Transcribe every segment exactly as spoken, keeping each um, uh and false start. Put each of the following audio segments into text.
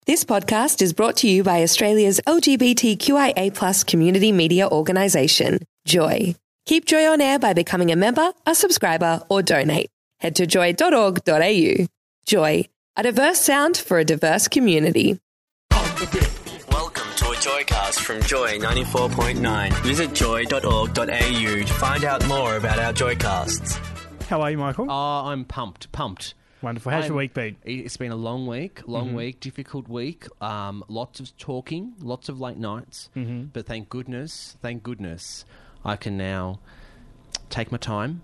This podcast is brought to you by Australia's L G B T Q I A plus community media organisation, Joy. Keep Joy on air by becoming a member, a subscriber, or donate. Head to joy dot org dot a u. Joy, a diverse sound for a diverse community. Welcome to a Joycast from Joy ninety-four point nine. Visit joy dot org dot a u to find out more about our Joycasts. How are you, Michael? Oh, I'm pumped, pumped. Wonderful. How's I'm, your week been? It's been a long week, long Mm-hmm. week, difficult week. Um, lots of talking, lots of late nights. Mm-hmm. But thank goodness, thank goodness, I can now take my time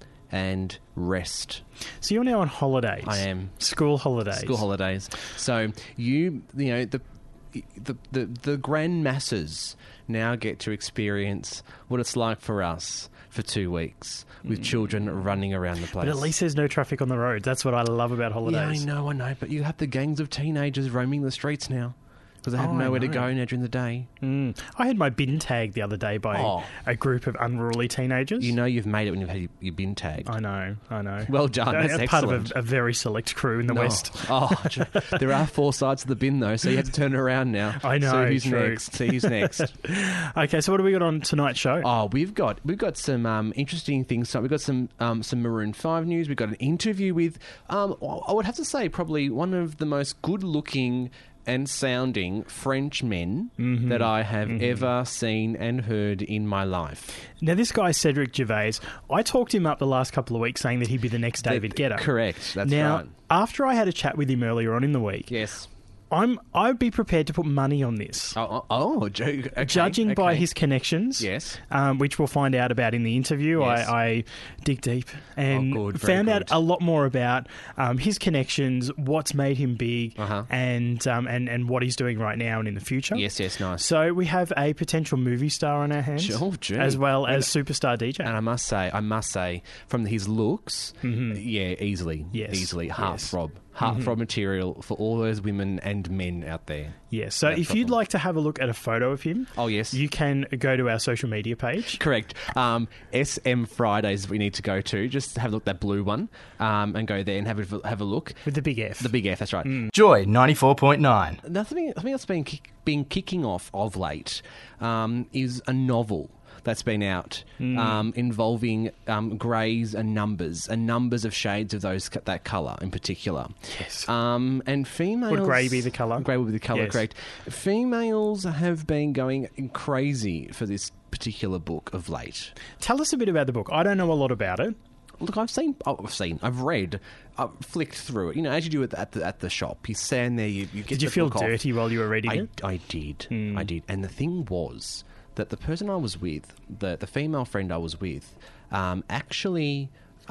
and rest. So you're now on holidays. I am. School holidays. School holidays. So you, you know, the the the, the grand masses now get to experience what it's like for us for two weeks with children running around the place. But at least there's no traffic on the roads. That's what I love about holidays. Yeah, I know, I know. But you have the gangs of teenagers roaming the streets now because they have Oh, I nowhere to know. go now during the day. Mm. I had my bin tagged the other day by Oh. a group of unruly teenagers. You know you've made it when you've had your, your bin tagged. I know, I know. Well done, Uh, that's part excellent. of a, a very select crew in the No. West. Oh, there are four sides to the bin though, so you have to turn it around now. I know, So who's true. next? See who's next. Okay, so what do we got on tonight's show? Oh, we've got we've got some um, interesting things. So we've got some um, some Maroon five news. We've got an interview with, um, I would have to say, probably one of the most good-looking and sounding French men Mm-hmm. that I have ever seen and heard in my life. Now, this guy, Cedric Gervais, I talked him up the last couple of weeks saying that he'd be the next David That- Guetta. Correct. That's now, right. after I had a chat with him earlier on in the week, Yes. I'm I'd be prepared to put money on this. Oh, oh, oh jo- okay, Judging by okay. his connections, Yes. um, which we'll find out about in the interview, Yes. I, I dig deep and Oh, good, very found out good. a lot more about um, his connections, what's made him big, Uh-huh. and, um, and and what he's doing right now and in the future. Yes, yes, nice. So we have a potential movie star on our hands, Oh, gee. as well as superstar D J. And I must say, I must say, from his looks, yeah, easily, Mm-hmm. Yes, easily, yes. heartthrob, heartthrob material for all those women and men out there. Yeah, so No if you'd problem. like to have a look at a photo of him, Oh, yes. you can go to our social media page. Correct. Um, S M Fridays we need to go to. Just have a look at that blue one um, and go there and have a, have a look. With the big F. The big F, that's right. Joy ninety-four point nine. Nothing, something that's been, kick, been kicking off of late um, is a novel that's been out um, involving um, greys and numbers and numbers of shades of those that colour in particular. Yes. Um, and females... Would grey be the colour? Grey would be the colour, Yes. correct. Females have been going crazy for this particular book of late. Tell us a bit about the book. I don't know a lot about it. Look, I've seen, oh, I've seen, I've read, I've flicked through it. You know, as you do at the, at the, at the shop, you stand there, you, you get Did you the feel book off. dirty while you were reading I, it? I did, I did. And the thing was that the person I was with, the the female friend I was with, um, actually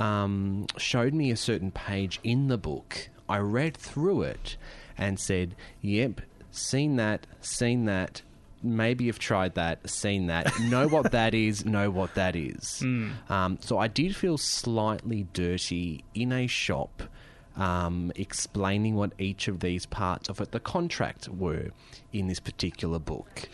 um, showed me a certain page in the book. I read through it and said, "Yep, seen that, seen that." Maybe you've tried that, seen that, know what that is, know what that is. Um, so I did feel slightly dirty in a shop um, explaining what each of these parts of it, the contract were in this particular book.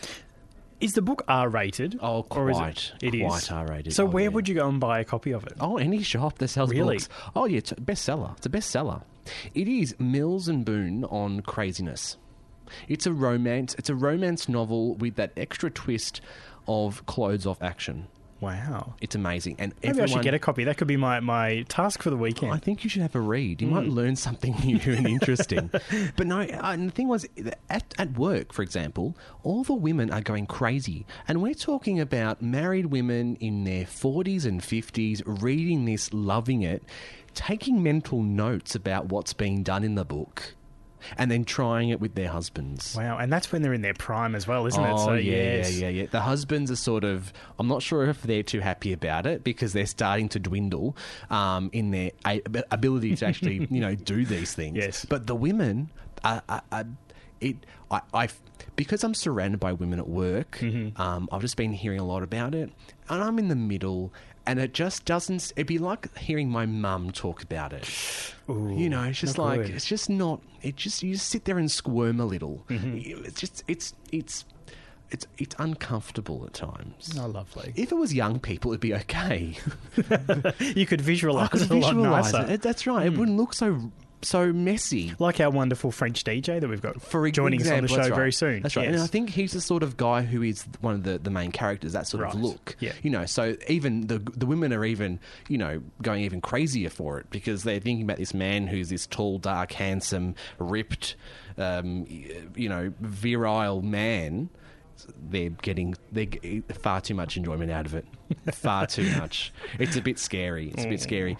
Is the book R-rated? Oh, Or is quite, it, it is? quite R-rated. So Oh, where yeah. would you go and buy a copy of it? Oh, any shop that sells Really? books. Oh, yeah, it's a bestseller. It's a bestseller. It is Mills and Boon on craziness. It's a romance. It's a romance novel with that extra twist of clothes-off action. Wow. It's amazing, and Maybe everyone, I should get a copy. That could be my, my task for the weekend. I think you should have a read. You might learn something new and interesting. But no, uh, and the thing was, at, at work, for example, all the women are going crazy. And we're talking about married women in their forties and fifties reading this, loving it, taking mental notes about what's being done in the book, and then trying it with their husbands. Wow, and that's when they're in their prime as well, isn't Oh, it? So, yeah, yes. yeah, yeah, yeah. The husbands are sort of, I'm not sure if they're too happy about it because they're starting to dwindle um, in their a- ability to actually, you know, do these things. Yes. But the women, are, are, are, it, I, I, because I'm surrounded by women at work, Mm-hmm. um, I've just been hearing a lot about it, and I'm in the middle. And it just doesn't... It'd be like hearing my mum talk about it. Ooh, you know, it's just not like... good. It's just not... It just... You just sit there and squirm a little. Mm-hmm. It's just... It's... It's... It's it's uncomfortable at times. Oh, lovely. If it was young people, it'd be okay. You could I visualise could it a lot visualise nicer. it. That's right. It wouldn't look so so messy. Like our wonderful French D J that we've got For joining example, us on that's the show right. very soon. That's right. Yes. And I think he's the sort of guy who is one of the, the main characters, that sort Right. of look. Yeah. You know, so even the the women are even, you know, going even crazier for it because they're thinking about this man who's this tall, dark, handsome, ripped, um, you know, virile man. They're getting they get far too much enjoyment out of it. Far too much. It's a bit scary. It's a bit scary.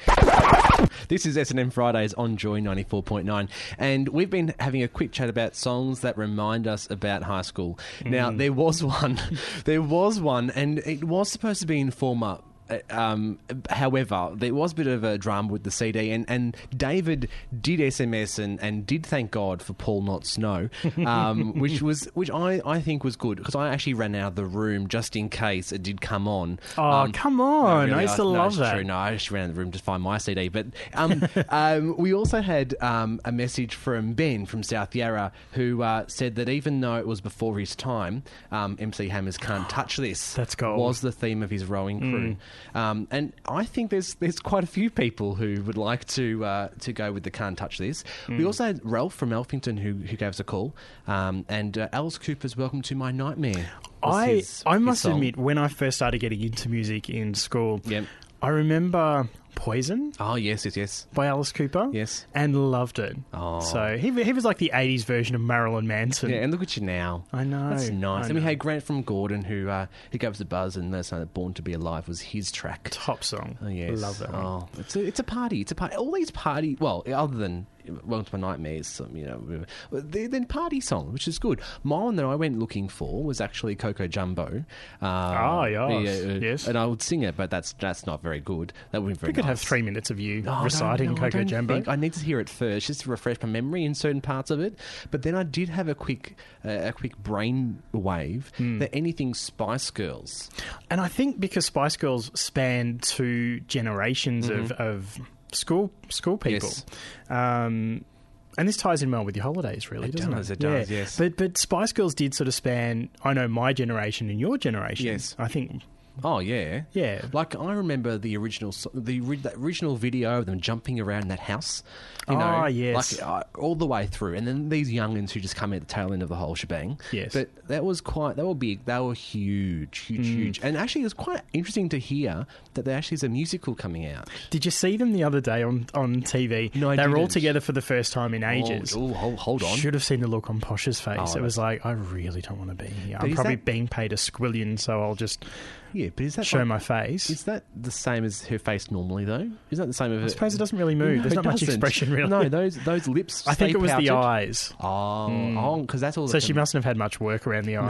This is S and M Fridays on Joy ninety-four point nine, and we've been having a quick chat about songs that remind us about high school. Now, there was one, there was one, and it was supposed to be in former. Um, however, there was a bit of a drama with the C D, and, and David did S M S and, and did thank God for Paul Not Snow, um, which was which I, I think was good because I actually ran out of the room just in case it did come on. Oh, Um, come no, on. really, I used to no, love it's that. True. No, I actually ran out of the room to find my C D. But um, um, we also had um, a message from Ben from South Yarra who uh, said that even though it was before his time, um, M C Hammers Can't Touch This That's gold. was the theme of his rowing crew. Um, and I think there's there's quite a few people who would like to uh, to go with the Can't Touch This. We also had Ralph from Elphington who, who gave us a call. Um, and uh, Alice Cooper's Welcome to My Nightmare. was I his- I his must song. admit, when I first started getting into music in school, Yep. I remember Poison Oh, yes, yes, yes. by Alice Cooper. Yes. And loved it. Oh. So he, he was like the eighties version of Marilyn Manson. Yeah, and look at you now. I know. That's nice. I And we know. had Grant from Gordon who uh, who gave us a buzz, and that's that Born to Be Alive was his track. Top song. Oh, yes. Love that one. Oh, it's a, it's a party. It's a party. All these party. Well, other than Welcome to My Nightmares, some, you know, they're, they're party songs, which is good. Mine that I went looking for was actually Coco Jumbo. Uh, Ah, yes. uh, Yes. And I would sing it, but that's that's not very good. That would be very We could have nice. three minutes of you Oh, I don't reciting know, I Coco don't Jumbo. think- I need to hear it first, just to refresh my memory in certain parts of it. But then I did have a quick, uh, a quick brain wave Hmm. that anything Spice Girls. And I think because Spice Girls span two generations of, of school school people, Mm-hmm. Yes. um, and this ties in well with your holidays, really, It doesn't does, it? it does, Yeah. yes. But but Spice Girls did sort of span, I know, my generation and your generation. Yes. I think. Oh yeah, Yeah. Like I remember the original, so- the ori- that original video of them jumping around that house. You know, Oh, yes. like uh, all the way through, and then these youngins who just come at the tail end of the whole shebang. Yes. but that was quite. They were big. They were huge, huge, Mm. huge. And actually, it was quite interesting to hear that there actually is a musical coming out. Did you see them the other day on, on T V? No, I They were all didn't. together for the first time in ages. Oh, oh, hold, hold on. Should have seen the look on Posh's face. Oh, it was like, I really don't want to be here. But I'm is probably that- being paid a squillion, so I'll just Yeah, but is that show like- my face. Is that the same as her face normally, though? Is that the same as I suppose it doesn't really move. No, There's it not much doesn't. expression, really. No, those those lips. I think stay it was the pouted. eyes. Oh, oh, because that's all. So that she can- mustn't have had much work around the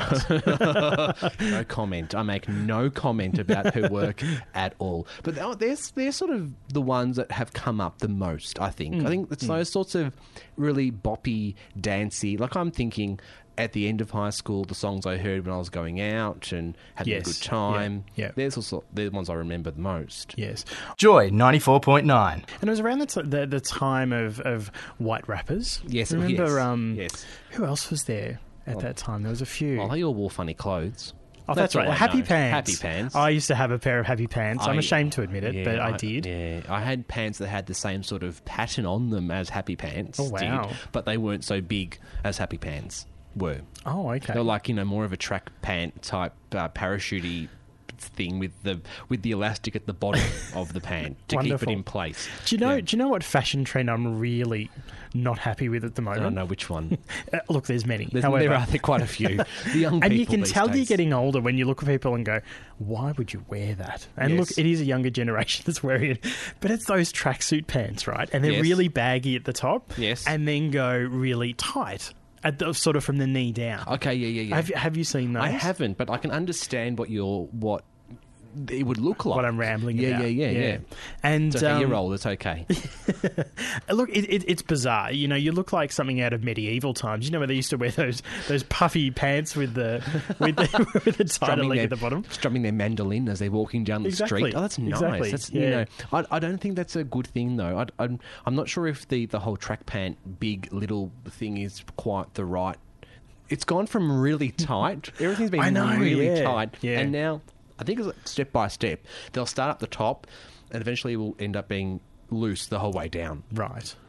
eyes. No comment. I make no comment about her work at all. But they're, they're, they're sort of the ones that have come up the most, I think. Mm. I think it's those sorts of really boppy, dancey. Like I'm thinking at the end of high school, the songs I heard when I was going out and having Yes. a good time. Yeah. Yeah. There's also they're the ones I remember the most. Yes. Joy ninety-four point nine. And it was around the, t- the, the time of, of white rappers. Yes, Remember, yes, um, yes. who else was there at that time? There was a few. Well, they all wore funny clothes. Oh, that's, right. all I Happy know. Pants. Happy Pants. I used to have a pair of Happy Pants. I'm I- ashamed to admit it, Yeah, but I, did. Yeah, I had pants that had the same sort of pattern on them as Happy Pants. Oh, wow. Did, but they weren't so big as Happy Pants were. Oh, okay. They were like, you know, more of a track pant type uh, parachute thing with the with the elastic at the bottom of the pant to keep Wonderful. it in place. do you know? Yeah. Do you know what fashion trend I'm really not happy with at the I moment? don't know which one. Uh, look, there's many. There's, However, there are there quite a few. The young people and you can these tell days. you're getting older when you look at people and go, why would you wear that? And Yes. look, it is a younger generation that's wearing it. But it's those tracksuit pants, right? And they're Yes. really baggy at the top. Yes. And then go really tight, at the, sort of from the knee down. Okay, yeah, yeah, yeah. Have, you- have you seen those? I haven't, but I can understand what you're what it would look like. What I'm rambling yeah, about. Yeah, yeah, yeah, And It's okay, um, you're old. It's okay. look, it, it, it's bizarre. You know, you look like something out of medieval times. You know where they used to wear those those puffy pants with the with the, with the tighter leg their, at the bottom. strumming their mandolin as they're walking down the Exactly. street. Oh, that's nice. Exactly. That's, Yeah. you know, I, I don't think that's a good thing, though. I, I'm, I'm not sure if the, the whole track pant, big, little thing is quite the right... It's gone from really tight. Everything's been I know, really yeah. tight. Yeah. And now, I think it's like step by step. They'll start up the top and eventually will end up being loose the whole way down. Right.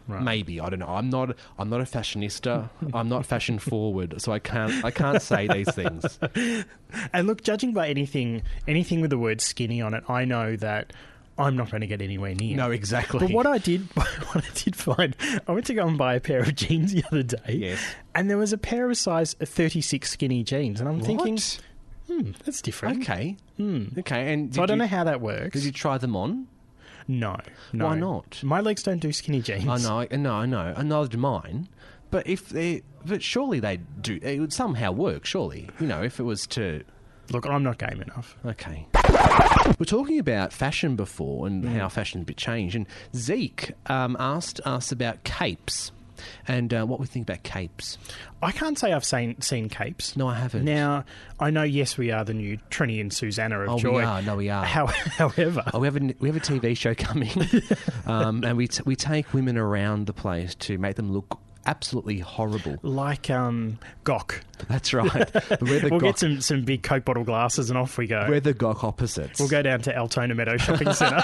Maybe, I don't know. I'm not. I'm not a fashionista. I'm not fashion forward, so I can't. I can't say these things. And look, judging by anything, anything with the word skinny on it, I know that I'm not going to get anywhere near. No, exactly. But what I did, what I did find, I went to go and buy a pair of jeans the other day. Yes. And there was a pair of size thirty-six skinny jeans, and I'm What? thinking, hmm, that's different. Okay. Hmm. Okay. And So I did don't you- know how that works. Did you try them on? No, no. Why not? My legs don't do skinny jeans. I know. I know. I know. And neither do mine. But if they, but surely they do. It would somehow work. Surely, you know, if it was to. Look, I'm not game enough. Okay. We're talking about fashion before and Mm. how fashion's been changed. And Zeke um, asked us about capes and uh, what we think about capes. I can't say I've seen seen capes. No, I haven't. Now, I know, yes, we are the new Trini and Susanna of Oh, we Joy. are. No, we are. How, however, Oh, we have a we have a T V show coming, um, and we t- we take women around the place to make them look absolutely horrible. like um, Gok. That's right. We're the We'll Gok, get some, some big Coke bottle glasses and off we go. we're the Gok opposites. We'll go down to Altona Meadow Shopping Centre.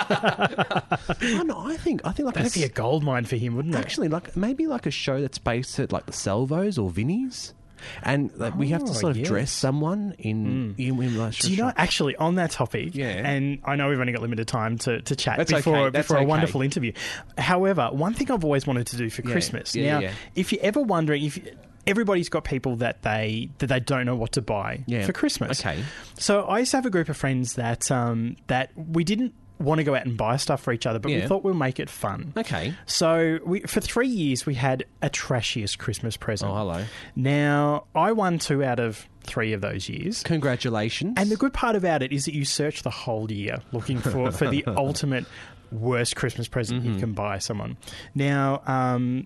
Oh, no, I think I think like That'd a, be a gold mine for him, wouldn't it? actually like maybe like a show that's based at like the Salvos or Vinnie's. And like, we have to Oh, sort of yes. dress someone in, in, in like, Do you know, actually, on that topic, Yeah. and I know we've only got limited time to, to chat That's before, okay, that's before a okay. wonderful interview. However, one thing I've always wanted to do for Yeah, Christmas. yeah, now, yeah. if you're ever wondering, if everybody's got people that they that they don't know what to buy Yeah. for Christmas. Okay. So I used to have a group of friends that um, that we didn't want to go out and buy stuff for each other, but we Yeah. thought we'll make it fun. Okay. So we, for three years, we had a trashiest Christmas present. Oh, hello. Now, I won two out of three of those years. Congratulations. And the good part about it is that you search the whole year looking for, for the ultimate worst Christmas present Mm-hmm. you can buy someone. Now, um,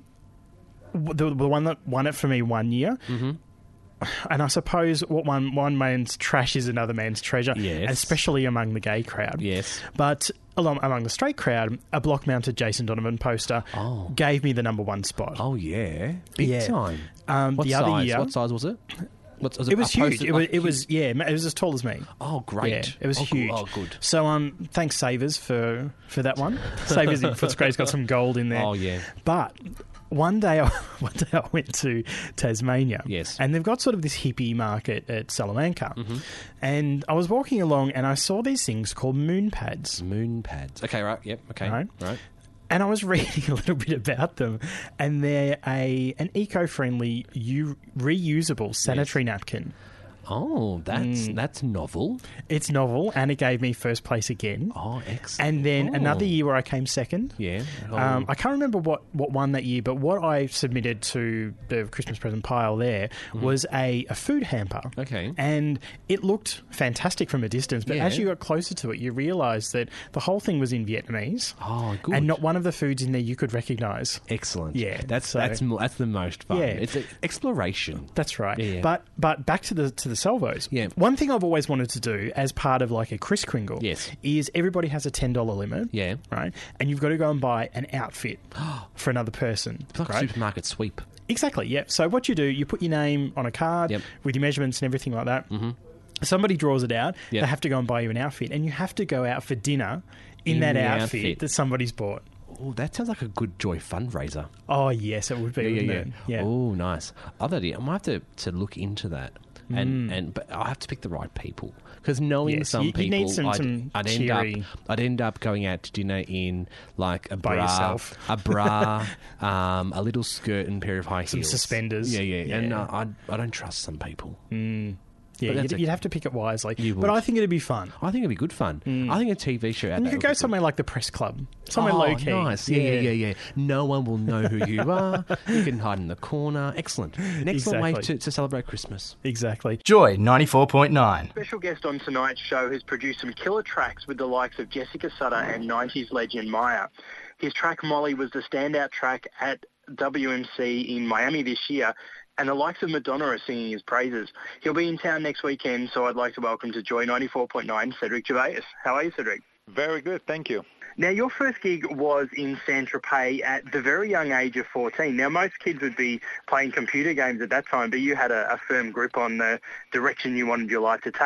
w- the, the one that won it for me one year, Mm-hmm. and I suppose what one one man's trash is another man's treasure, Yes. especially among the gay crowd. Yes. But along, among the straight crowd, a block-mounted Jason Donovan poster Oh. gave me the number one spot. Oh, yeah. Big Yeah. time. Um, What the size? other year, What size was it? What, was it was a huge. poster- It was, like it was yeah, it was as tall as me. Oh, great. Yeah, it was oh, huge. Good. Oh, good. So, um, thanks Savers for for that one. Savers in Footscray's got some gold in there. Oh, yeah. But one day, I, one day I went to Tasmania. Yes. And they've got sort of this hippie market at Salamanca. Mm-hmm. And I was walking along and I saw these things called moon pads. Moon pads. Okay, right. Yep. Okay. Right. Right. And I was reading a little bit about them, and they're a an eco-friendly, u- reusable sanitary napkin. Oh, that's Mm. that's novel. It's novel, and it gave me first place again. Oh, excellent. And then Oh. another year where I came second. Yeah. Oh. Um, I can't remember what, what won that year, but what I submitted to the Christmas present pile there was a, a food hamper. Mm-hmm. Okay. And it looked fantastic from a distance, but Yeah. as you got closer to it, you realised that the whole thing was in Vietnamese. Oh, good. And not one of the foods in there you could recognise. Excellent. Yeah, That's so- that's mo- that's the most fun. Yeah. It's a, exploration. That's right. Yeah, yeah. But but back to the to the salvos. Yeah. One thing I've always wanted to do as part of like a Kris Kringle Yes. is everybody has a ten dollar limit. Yeah. Right. And you've got to go and buy an outfit for another person. It's like a right? supermarket sweep. Exactly, yeah. So what you do, you put your name on a card Yep. with your measurements and everything like that. Mm-hmm. Somebody draws it out. Yep. They have to go and buy you an outfit, and you have to go out for dinner in, In that the outfit, outfit. that somebody's bought. Oh, that sounds like a good Joy fundraiser. Oh, yes, it would be, wouldn't it? Yeah. Oh, nice. Other idea. I might have to, to look into that. And, Mm. and but I have to pick the right people because knowing Yes, some you- you people, need some- I'd, some I'd end cheery- up I'd end up going out to dinner in like a By bra, yourself. a bra, um, a little skirt and a pair of high Some heels, suspenders. Yeah, yeah. And Yeah. uh, I I don't trust some people. Yeah, But you'd, that's you'd okay. have to pick it wisely. You But would. I think it'd be fun. I think it'd be good fun. I think a T V show. Out And you that could would go be good. somewhere like the Press Club. Somewhere oh, low key. Nice. Yeah, yeah, yeah, yeah. No one will know who you are. You can hide in the corner. Excellent. An excellent way Exactly. to, to celebrate Christmas. Exactly. Joy ninety-four point nine. Special guest on tonight's show has produced some killer tracks with the likes of Jessica Sutter and nineties legend Maya. His track Molly was the standout track at W M C in Miami this year, and the likes of Madonna are singing his praises. He'll be in town next weekend, so I'd like to welcome to Joy ninety-four point nine, Cedric Gervais. How are you, Cedric? Very good, thank you. Now, your first gig was in Saint-Tropez at the very young age of fourteen. Now, most kids would be playing computer games at that time, but you had a, a firm grip on the direction you wanted your life to take.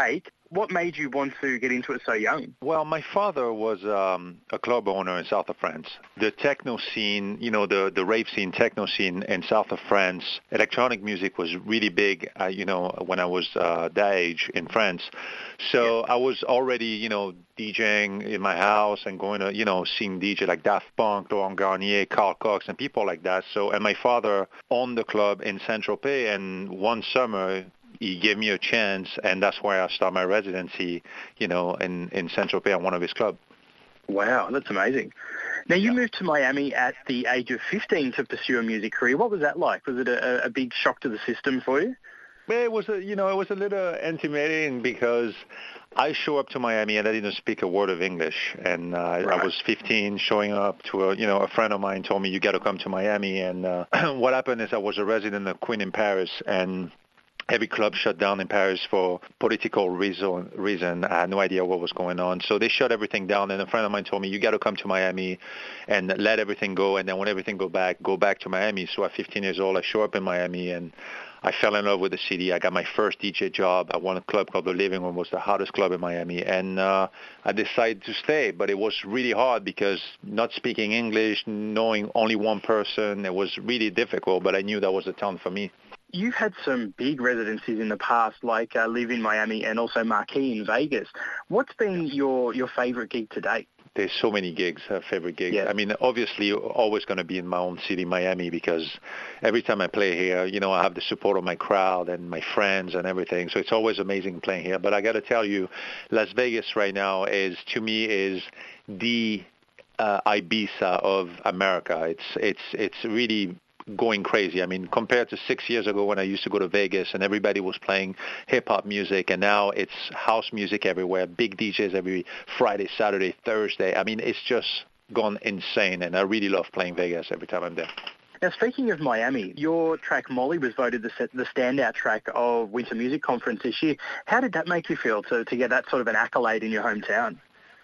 What made you want to get into it so young? Well, my father was um, a club owner in south of France. The techno scene, you know, the, the rave scene, techno scene in south of France, electronic music was really big, uh, you know, when I was uh, that age in France. So yeah. I was already, you know, DJing in my house and going to, you know, seeing D J like Daft Punk, Laurent Garnier, Carl Cox, and people like that. So, and my father owned the club in Saint-Tropez, and one summer he gave me a chance, and that's why I started my residency, you know, in, in Saint-Tropez at one of his clubs. Wow, that's amazing. Now, you moved to Miami at the age of fifteen to pursue a music career. What was that like? Was it a, a big shock to the system for you? Well, it was, a, you know, it was a little intimidating because I show up to Miami and I didn't speak a word of English. And uh, right. I was fifteen, showing up to a, you know, a friend of mine told me, you got to come to Miami. And uh, what happened is I was a resident of Queen in Paris, and every club shut down in Paris for political reason. reason. I had no idea what was going on. So they shut everything down, and a friend of mine told me, you got to come to Miami and let everything go, and then when everything go back, go back to Miami. So at fifteen years old, I show up in Miami, and I fell in love with the city. I got my first D J job at one club called The Living Room. It was the hottest club in Miami. And uh, I decided to stay, but it was really hard because not speaking English, knowing only one person, it was really difficult, but I knew that was the town for me. You've had some big residencies in the past, like uh, Live in Miami and also Marquee in Vegas. What's been your, your favorite gig to date? There's so many gigs, uh, favorite gigs. Yeah. I mean, obviously, always going to be in my own city, Miami, because every time I play here, you know, I have the support of my crowd and my friends and everything. So it's always amazing playing here. But I got to tell you, Las Vegas right now is, to me, is the uh, Ibiza of America. It's it's it's really going crazy. I mean, compared to six years ago when I used to go to Vegas and everybody was playing hip-hop music, and now it's house music everywhere, big D Js every Friday, Saturday, Thursday. I mean, it's just gone insane, and I really love playing Vegas every time I'm there. Now, speaking of Miami, your track Molly was voted the, the standout track of Winter Music Conference this year. How did that make you feel to, to get that sort of an accolade in your hometown?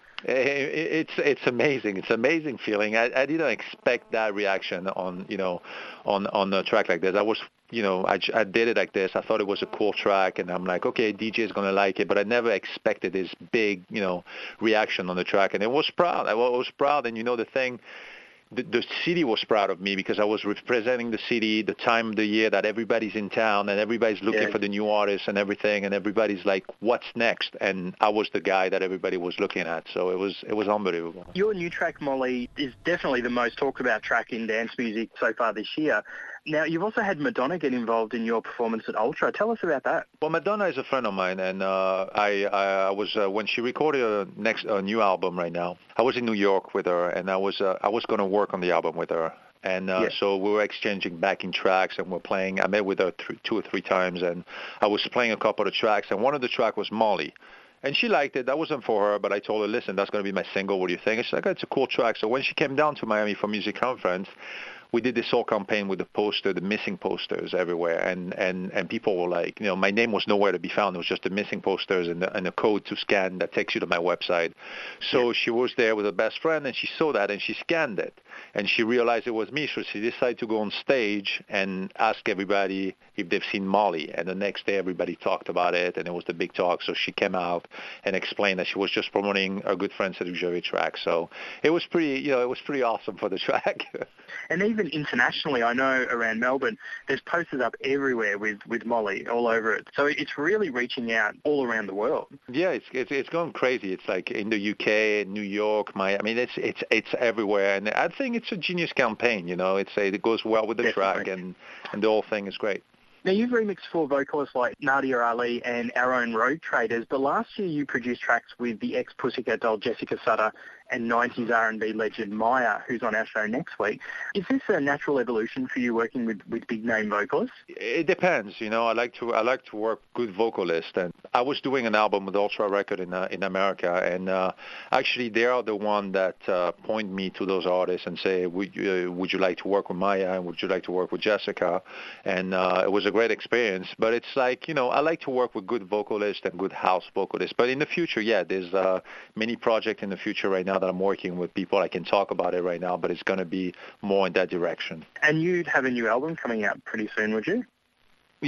It's it's amazing. It's an amazing feeling. I, I didn't expect that reaction on you know on on a track like this. I was you know I, I did it like this. I thought it was a cool track, and I'm like, okay, D J is gonna like it. But I never expected this big you know reaction on the track, and it was proud. I was proud, and you know the thing. The, the city was proud of me because I was representing the city, the time of the year that everybody's in town and everybody's looking yeah. for the new artists and everything, and everybody's like, what's next? And I was the guy that everybody was looking at. So it was it was unbelievable. Your new track, Molly, is definitely the most talked about track in dance music so far this year. Now, you've also had Madonna get involved in your performance at Ultra. Tell us about that. Well, Madonna is a friend of mine, and uh, I, I was uh, when she recorded a next a new album right now. I was in New York with her, and I was uh, I was going to work on the album with her, and uh, yeah. so we were exchanging backing tracks, and we're playing. I met with her th- two or three times, and I was playing a couple of tracks, and one of the tracks was Molly. And she liked it. That wasn't for her, but I told her, listen, that's going to be my single. What do you think? And she's like, oh, it's a cool track. So when she came down to Miami for Music Conference, we did this whole campaign with the poster, the missing posters everywhere, and, and, and people were like, you know, my name was nowhere to be found. It was just the missing posters and, the, and a code to scan that takes you to my website. So yeah. she was there with her best friend, and she saw that, and she scanned it, and she realized it was me. So she decided to go on stage and ask everybody if they've seen Molly. And the next day, everybody talked about it, and it was the big talk. So she came out and explained that she was just promoting her good friend Cedric Gervais track. So it was pretty, you know, it was pretty awesome for the track. And even internationally, I know around Melbourne, there's posters up everywhere with, with Molly all over it. So it's really reaching out all around the world. Yeah, it's it's, it's going crazy. It's like in the U K, New York, my I mean, it's it's it's everywhere. And I think it's a genius campaign. You know, it's a, it goes well with the Definitely. track, and and the whole thing is great. Now, you've remixed for vocalists like Nadia Ali and Our Own Road Traders, but last year you produced tracks with the ex-Pussycat Doll Jessica Sutter and nineties R and B legend Maya, who's on our show next week. Is this a natural evolution for you working with, with big-name vocalists? It depends. You know, I like to I like to work good vocalists, and I was doing an album with Ultra Record in uh, in America, and uh, actually they are the one that uh, point me to those artists and say, would you, uh, would you like to work with Maya, and would you like to work with Jessica? And uh, it was a great experience. But it's like, you know, I like to work with good vocalists and good house vocalists. But in the future, yeah, there's uh, many projects in the future right now that I'm working with people. I can talk about it right now, but it's going to be more in that direction. And you'd have a new album coming out pretty soon, would you? Yeah.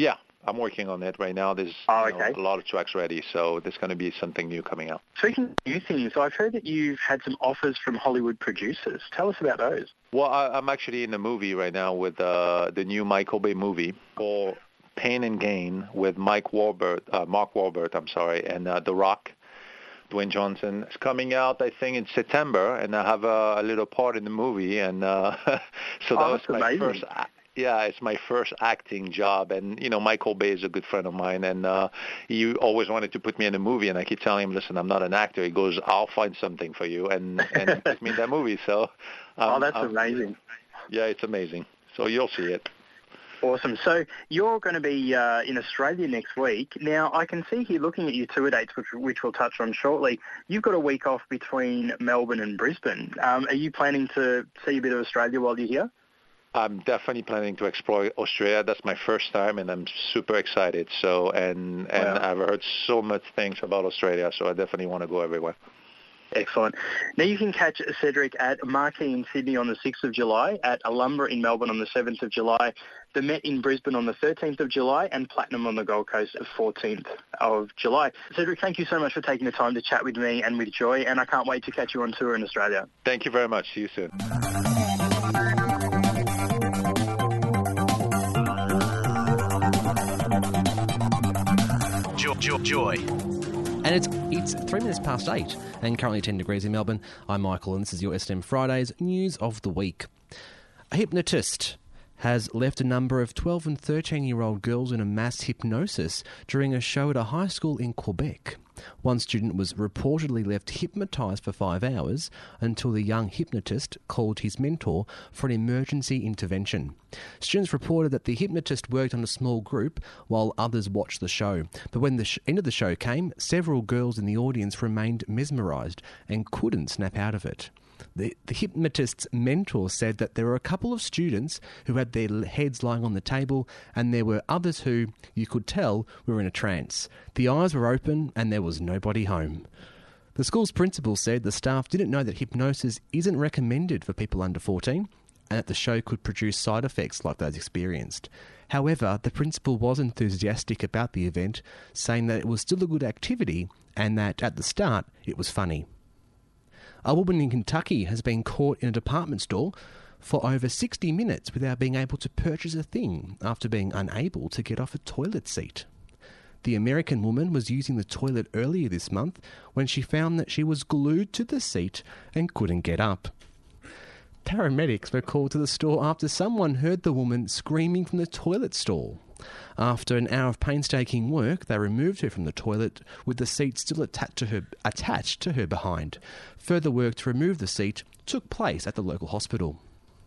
I'm working on it right now. There's oh, you know, okay. a lot of tracks ready, so there's going to be something new coming out. Speaking of new things, I've heard that you've had some offers from Hollywood producers. Tell us about those. Well, I, I'm actually in a movie right now with uh, the new Michael Bay movie called Pain and Gain with Mike Wahlberg, uh, Mark Wahlberg, I'm sorry, and uh, The Rock, Dwayne Johnson. It's coming out, I think, in September, and I have a, a little part in the movie, and uh, so that oh, was my amazing. first. Yeah, it's my first acting job, and you know, Michael Bay is a good friend of mine, and uh, he always wanted to put me in a movie, and I keep telling him, listen, I'm not an actor. He goes, I'll find something for you, and and put me in that movie. So, um, oh, that's um, amazing. Yeah, it's amazing. So you'll see it. Awesome. So you're going to be uh, in Australia next week. Now, I can see here looking at your tour dates, which, which we'll touch on shortly, you've got a week off between Melbourne and Brisbane. Um, are you planning to see a bit of Australia while you're here? I'm definitely planning to explore Australia. That's my first time, and I'm super excited. So, and and wow. I've heard so much things about Australia, so I definitely want to go everywhere. Excellent. Now you can catch Cedric at Marquee in Sydney on the sixth of July, at Alumbra in Melbourne on the seventh of July, the Met in Brisbane on the thirteenth of July, and Platinum on the Gold Coast the fourteenth of July. Cedric, thank you so much for taking the time to chat with me and with Joy, and I can't wait to catch you on tour in Australia. Thank you very much. See you soon. Joy. Joy. And it's it's three minutes past eight, and currently ten degrees in Melbourne. I'm Michael, and this is your S N M Fridays News of the Week. A hypnotist has left a number of twelve and thirteen-year-old girls in a mass hypnosis during a show at a high school in Quebec. One student was reportedly left hypnotised for five hours until the young hypnotist called his mentor for an emergency intervention. Students reported that the hypnotist worked on a small group while others watched the show. But when the sh- end of the show came, several girls in the audience remained mesmerised and couldn't snap out of it. The, the hypnotist's mentor said that there were a couple of students who had their heads lying on the table, and there were others who, you could tell, were in a trance. The eyes were open and there was nobody home. The school's principal said the staff didn't know that hypnosis isn't recommended for people under fourteen, and that the show could produce side effects like those experienced. However, the principal was enthusiastic about the event, saying that it was still a good activity and that, at the start, it was funny. A woman in Kentucky has been caught in a department store for over sixty minutes without being able to purchase a thing after being unable to get off a toilet seat. The American woman was using the toilet earlier this month when she found that she was glued to the seat and couldn't get up. Paramedics were called to the store after someone heard the woman screaming from the toilet stall. After an hour of painstaking work, they removed her from the toilet with the seat still attached to her, attached to her behind. Further work to remove the seat took place at the local hospital.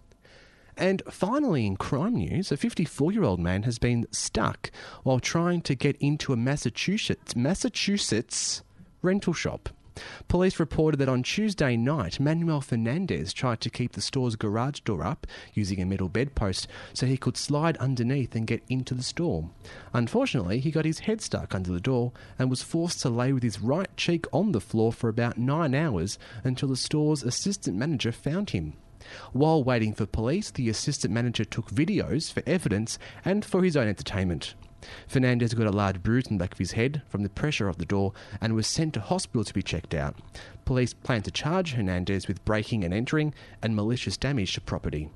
And finally, in crime news, a fifty-four-year-old man has been stuck while trying to get into a Massachusetts, Massachusetts rental shop. Police reported that on Tuesday night, Manuel Fernandez tried to keep the store's garage door up using a metal bedpost so he could slide underneath and get into the store. Unfortunately, he got his head stuck under the door and was forced to lay with his right cheek on the floor for about nine hours until the store's assistant manager found him. While waiting for police, the assistant manager took videos for evidence and for his own entertainment. Fernandez got a large bruise on the back of his head from the pressure of the door and was sent to hospital to be checked out. Police plan to charge Hernandez with breaking and entering and malicious damage to property.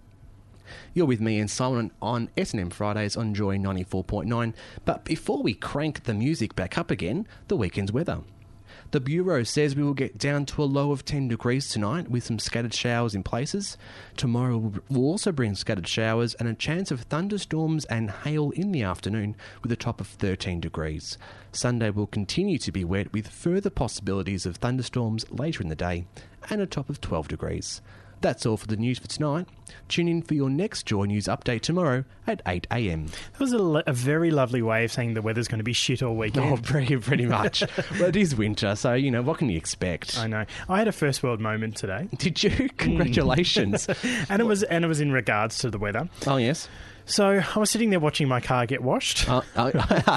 You're with me and Simon on S and M Fridays on Joy ninety-four point nine, but before we crank the music back up again, the weekend's weather. The Bureau says we will get down to a low of ten degrees tonight with some scattered showers in places. Tomorrow will also bring scattered showers and a chance of thunderstorms and hail in the afternoon with a top of thirteen degrees. Sunday will continue to be wet with further possibilities of thunderstorms later in the day and a top of twelve degrees. That's all for the news for tonight. Tune in for your next Joy News update tomorrow at eight a.m. That was a, lo- a very lovely way of saying the weather's going to be shit all weekend. Oh, pretty, pretty much. Well, it is winter, so, you know, what can you expect? I know. I had a first world moment today. Did you? Congratulations. Mm. and it was and it was in regards to the weather. Oh, yes. So I was sitting there watching my car get washed. Uh, uh,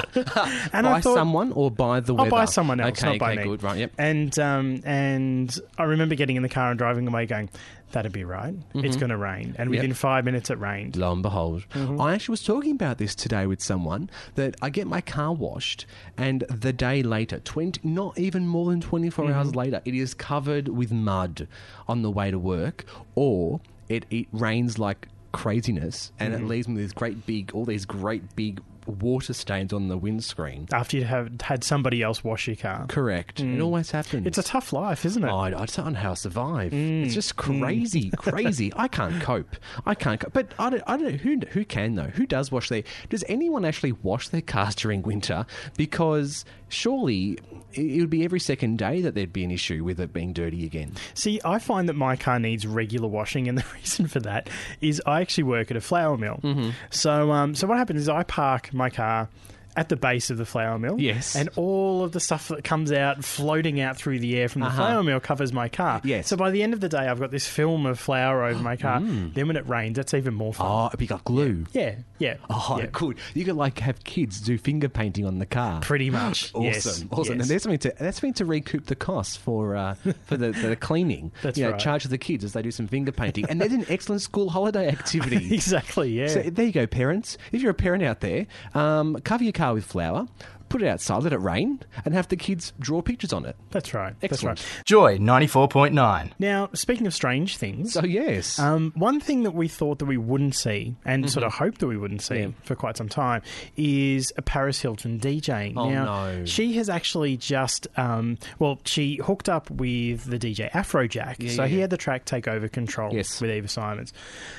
and by I thought, someone or by the weather? Oh, by someone else, okay, not by okay, me. Good, right, yep. And, um, and I remember getting in the car and driving away going, that'd be right. Mm-hmm. It's going to rain. rain, and within Yep. five minutes it rained. Lo and behold. Mm-hmm. I actually was talking about this today with someone, that I get my car washed and the day later, twenty, not even more than twenty-four Mm-hmm. hours later, it is covered with mud on the way to work, or it, it rains like craziness and Mm-hmm. it leaves me with these great big, all these great big water stains on the windscreen. After you have had somebody else wash your car. Correct. It always happens. Mm. It's a tough life, isn't it? Oh, I, I don't know how to survive. Mm. It's just crazy, crazy. I can't cope. I can't cope. But I don't, I don't know who who can though. Who does wash their? Does anyone actually wash their cars during winter? Because surely it it would be every second day that there'd be an issue with it being dirty again. See, I find that my car needs regular washing, and the reason for that is I actually work at a flour mill. Mm-hmm. So, um, so what happens is I park my car at the base of the flour mill. Yes. And all of the stuff that comes out, floating out through the air from the Uh-huh. flour mill covers my car. Yes. So by the end of the day, I've got this film of flour over my car. Then when it rains, that's even more fun. Oh, it'd be like glue. Yeah, yeah. Oh, yeah. good. You could like have kids do finger painting on the car. Pretty much. Awesome, Yes, awesome. yes. And there's something to that's something to recoup the costs for uh, for the, the cleaning. That's you know, right. charge the kids as they do some finger painting, and there's an excellent school holiday activity. Exactly, yeah. So there you go, parents. If you're a parent out there, um, cover your car with flour, put it outside, let it rain, and have the kids draw pictures on it. That's right. Excellent. That's right. Joy ninety-four point nine. Now, speaking of strange things, So yes, um, one thing that we thought that we wouldn't see, and sort of hoped that we wouldn't see Mm-hmm. Yeah. for quite some time, is a Paris Hilton DJing. Oh, now, no. she has actually just, um, well, she hooked up with the D J Afrojack, Yeah, so yeah, he yeah. had the track Take Over Control Yes. with Eva Simons.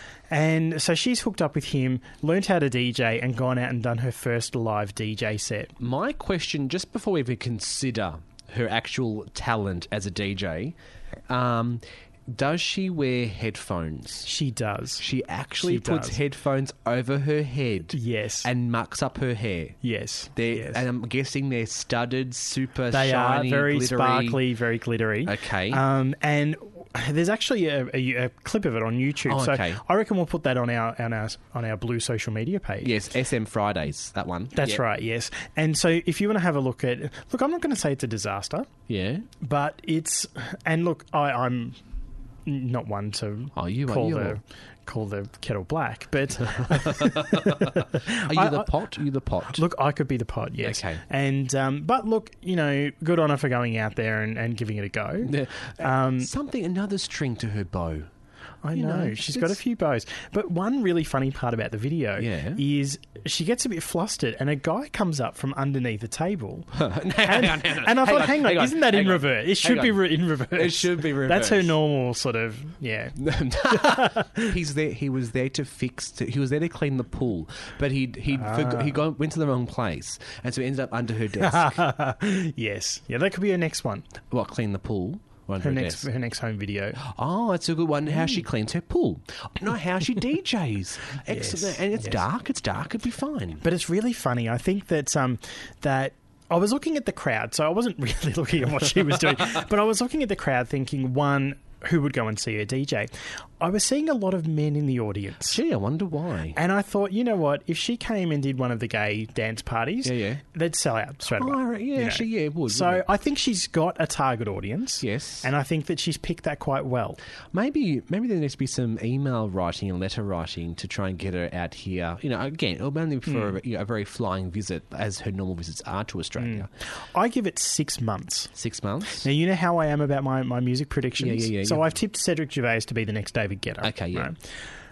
And so she's hooked up with him, learnt how to D J, and gone out and done her first live D J set. my question, just before we even consider her actual talent as a D J, um, does she wear headphones? She does. She actually She puts does. headphones over her head. Yes. And mucks up her hair. Yes. They're, yes. And I'm guessing they're studded, super They shiny, are very glittery. sparkly, very glittery. Okay. Um, and there's actually a, a, a clip of it on YouTube. Oh, so okay. I reckon we'll put that on our on our on our Blue social media page. Yes, S M Fridays, that one. That's Yep. right. Yes. And so if you want to have a look at, look, I'm not going to say it's a disaster, Yeah. but it's, and look, I, I'm not one to Oh, you are- call you the are. call the kettle black, but Are you I- the I- pot? Are you the pot? look, I could be the pod, yes. Okay. And um, but look, you know, good on her for going out there and, and giving it a go. Yeah. Um, Something, another string to her bow. I You know, know, she's it's- got a few bows. But one really funny part about the video Yeah. is she gets a bit flustered and a guy comes up from underneath the table. hang And, on, hang on. and I thought, hang on, hang on, isn't that in hang on, reverse? It hang should be on. re- in reverse. It should be That's her reverse. normal sort of, yeah. He's there. He was there to fix. To, he was there to clean the pool, but he he forgot, he got, went to the wrong place, and so he ended up under her desk. Yes. Yeah, that could be her next one. What, clean the pool? Or under Her her next desk? her next home video. Oh, that's a good one. How she cleans her pool. No, how she D Js. Excellent. Yes, And it's yes. dark. It's dark. It'd be fine. But it's really funny. I think that um that I was looking at the crowd, so I wasn't really looking at what she was doing, but I was looking at the crowd thinking, one, who would go and see her D J? I was seeing a lot of men in the audience. Gee, I wonder why. And I thought, you know what? If she came and did one of the gay dance parties, Yeah, yeah. they'd sell out straight away. Oh, right, yeah, you know. actually, yeah, it would. So wouldn't it? I think she's got a target audience. Yes. And I think that she's picked that quite well. Maybe maybe there needs to be some email writing and letter writing to try and get her out here. You know, again, it'll only be for a, you know, a very flying visit, as her normal visits are to Australia. I give it six months. Six months. Now, you know how I am about my, my music predictions? Yeah, yeah, yeah, So yeah. I've tipped Cedric Gervais to be the next David Guetta. Okay, yeah. right?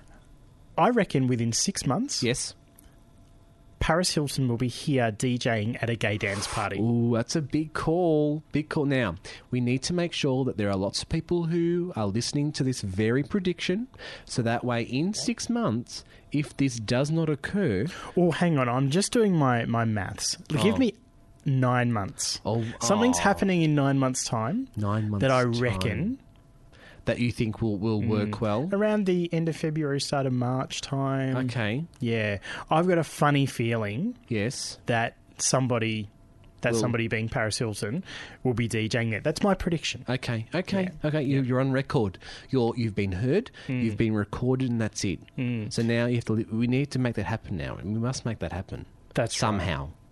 I reckon within six months, Yes. Paris Hilton will be here DJing at a gay dance party. Ooh, that's a big call. Big call. Now, we need to make sure that there are lots of people who are listening to this very prediction, so that way in six months, if this does not occur... Oh, hang on. I'm just doing my, my maths. Give Oh. me nine months. Oh, Something's oh. happening in nine months' time Nine months that I time reckon that you think will, will work well. around the end of February, start of March time. Okay. Yeah. I've got a funny feeling Yes. that somebody, that Will- somebody being Paris Hilton, will be DJing there. That's my prediction. Okay. Okay. Okay. You, you're on record. You're you've been heard. Hmm. You've been recorded, and that's it. So now you have to. li- We need to make that happen now, and we must make that happen. That's right. somehow.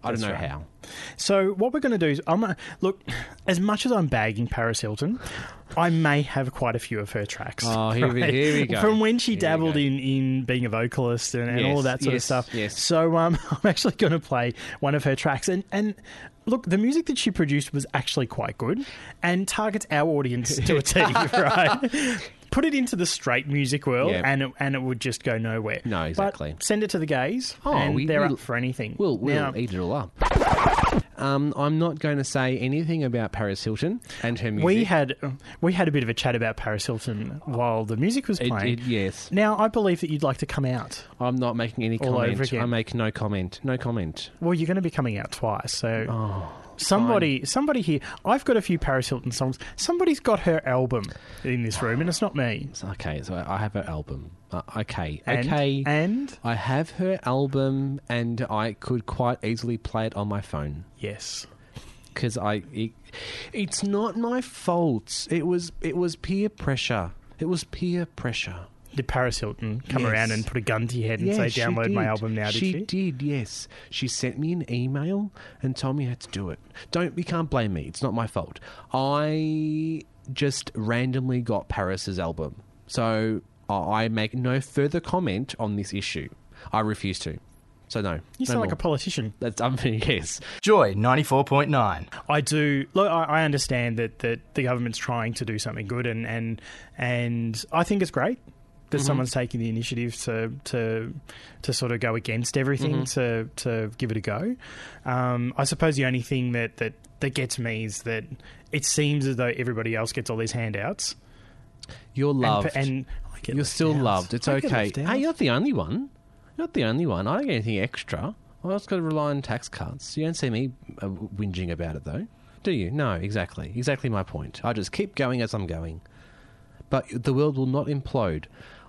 I don't That's know right. how. So what we're going to do is, I'm gonna, look, as much as I'm bagging Paris Hilton, I may have quite a few of her tracks. Oh, here we- here we go. From when she Here we dabbled go. in, in being a vocalist and, and Yes, all of that sort yes, of stuff. yes. So um, I'm actually going to play one of her tracks. And, and look, the music that she produced was actually quite good and targets our audience to a T, right? Put it into the straight music world, Yeah. and it, and it would just go nowhere. No, exactly. But send it to the gays, Oh, and we- they're we'll- up for anything. We'll, we'll Now- eat it all up. Um, I'm not going to say anything about Paris Hilton and her music. We had we had a bit of a chat about Paris Hilton while the music was It- playing. it- yes. Now, I believe that you'd like to come out. I'm not making any All over comment. again. I make no comment. No comment. Well, you're going to be coming out twice, so Oh, somebody somebody here. I've got a few Paris Hilton songs. Somebody's got her album in this room, and it's not me. Okay, so I have her album. Uh, okay, And, okay. and I have her album, and I could quite easily play it on my phone yes, because I. It, it's not my fault. It was. It was peer pressure. It was peer pressure. did Paris Hilton come Yes. around and put a gun to your head and Yeah, say, she "Download my did. album now"? Did she? she? did, yes. She sent me an email and told me how to do it. Don't, you can't blame me. It's not my fault. I just randomly got Paris's album. So I make no further comment on this issue. I refuse to. So no. You no sound like more. a politician. That's, I mean, yes. Joy ninety-four point nine. I do. Look, I, I understand that, that the government's trying to do something good, and and, and I think it's great that Mm-hmm. someone's taking the initiative to to to sort of go against everything Mm-hmm. to to give it a go. Um, I suppose the only thing that, that, that gets me is that it seems as though everybody else gets all these handouts. You're loved. And, and I get You're left still out. loved. It's I get okay. left out. Hey, you're not the only one. You're not the only one. I don't get anything extra. I just got to rely on tax cuts. You don't see me uh, whinging about it, though, do you? No, exactly. Exactly my point. I just keep going as I'm going. But the world will not implode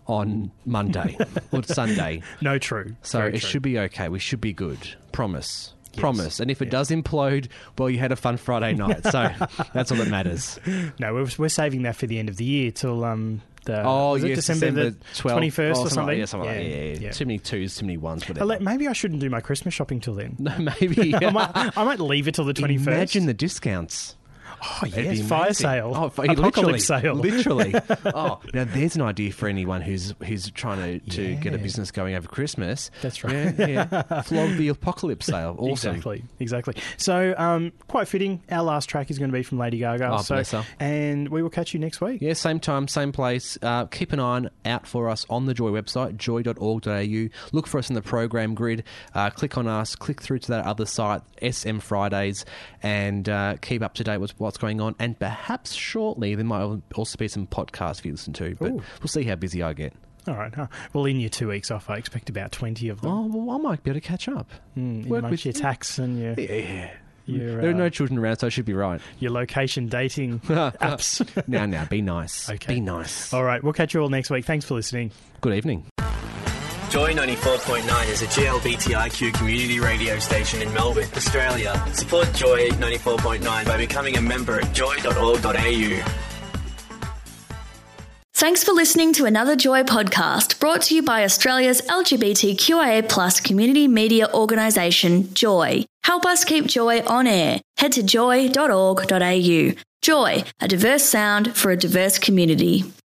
on Monday or Sunday. No, true. So Very it true. should be okay. We should be good. Promise. Promise. And if it does implode, well, you had a fun Friday night. So that's all that matters. No, we're, we're saving that for the end of the year till um the Oh, was it yes, December, the twelfth twenty first oh, or something. Yeah, something like that. Yeah, yeah, yeah. Too many twos, too many ones, whatever. Like, maybe I shouldn't do my Christmas shopping till then. No, maybe. I might, I might leave it till the twenty first. Imagine the discounts. oh It'd yes, be fire amazing. sale, Oh, fi- apocalypse literally, sale. Literally. Oh, now there's an idea for anyone who's who's trying to, to get a Yeah. business going over Christmas. That's right. Yeah, yeah. Flog the apocalypse sale. Awesome. Exactly, exactly. So, um, quite fitting. Our last track is going to be from Lady Gaga. Oh, so, bless her. and we will catch you next week. Yeah, same time, same place. Uh, keep an eye out for us on the Joy website, joy dot org dot a u. Look for us in the program grid. Uh, click on us. Click through to that other site, S M Fridays, and uh, keep up to date with what's going on. And perhaps shortly there might also be some podcasts for you to listen to. But Ooh. we'll see how busy I get. All right. Huh. Well, in your two weeks off, I expect about twenty of them. Oh, well, I might be able to catch up. Mm, in work amongst with your you. tax and your Yeah. your, There are uh, no children around, so I should be right. your location dating apps. Now, now, be nice. Okay. Be nice. All right. We'll catch you all next week. Thanks for listening. Good evening. Joy ninety-four point nine is a G L B T I Q community radio station in Melbourne, Australia. Support Joy ninety-four point nine by becoming a member at joy dot org dot a u. Thanks for listening to another Joy podcast brought to you by Australia's L G B T Q I A plus community media organisation, Joy. Help us keep Joy on air. Head to joy dot org dot a u. Joy, a diverse sound for a diverse community.